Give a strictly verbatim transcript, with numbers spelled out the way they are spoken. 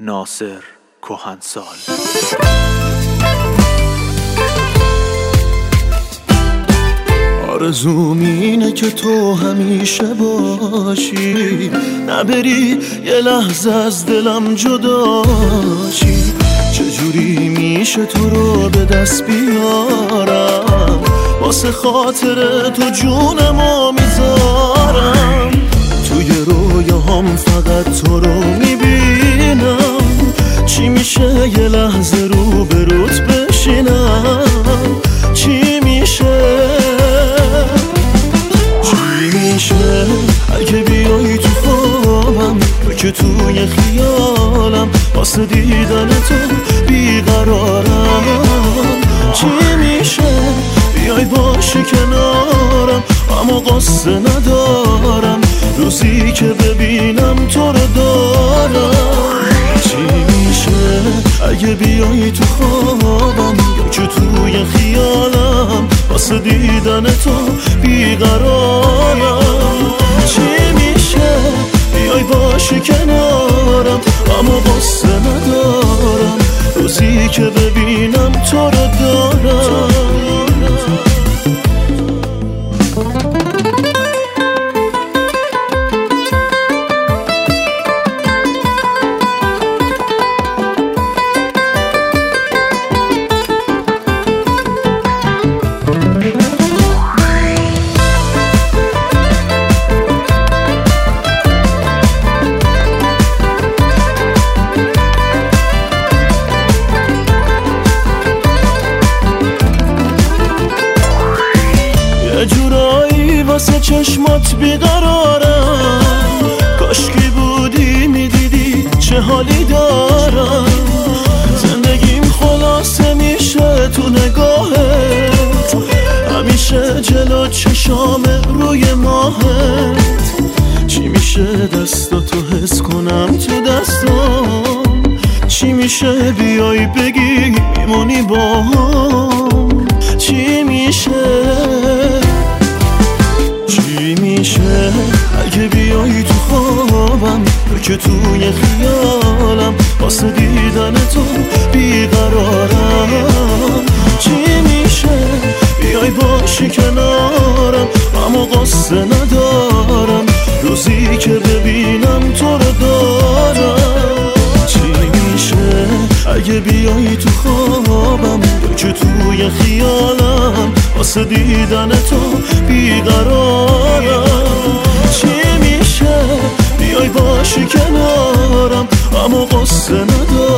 ناصر کهنسال. آرزوم اینه که تو همیشه باشی، نبری یه لحظه از دلم جداشی. چجوری میشه تو رو به دست بیارم، واسه خاطر تو جونمو میذارم. توی رویاهام فقط تو رو میبینم، چی میشه یه لحظه رو به روت بشینم؟ چی میشه چی میشه اگه بیایی تو خوابم، تو که توی خیالم واسه دیدن تو بیقرارم. چی میشه بیای باشی کنارم، اما قصه ندارم روزی که ببینم تو رو دارم. چی میشه اگه بیایی تو خوابم، یا که توی خیالم واسه دیدن تو بیقرارم. چی میشه بیای باشی کنارم، اما قصه ندارم روزی که ببینم تو رو دارم. یه جورایی واسه چشمات بیقرارم، کاشکی بودی میدیدی چه حالی دارم. زندگیم خلاصه میشه تو نگاهت، همیشه جلو چشام روی ماهت. چی میشه دستاتو حس کنم تو دستام، چی میشه بیای بگی میمونی با هم؟ چی میشه چی میشه اگه بیایی تو خوابم، تو که توی خیالم واسه دیدن تو بیقرارم. چی میشه بیای باشی کنارم، اما قصه ندارم روزی که ببینم تو رو دارم. چی میشه اگه بیایی تو خوابم، یا که توی خیالم واسه دیدن تو بیقرارم. چی میشه بیای باشی کنارم، اما قصه ندارم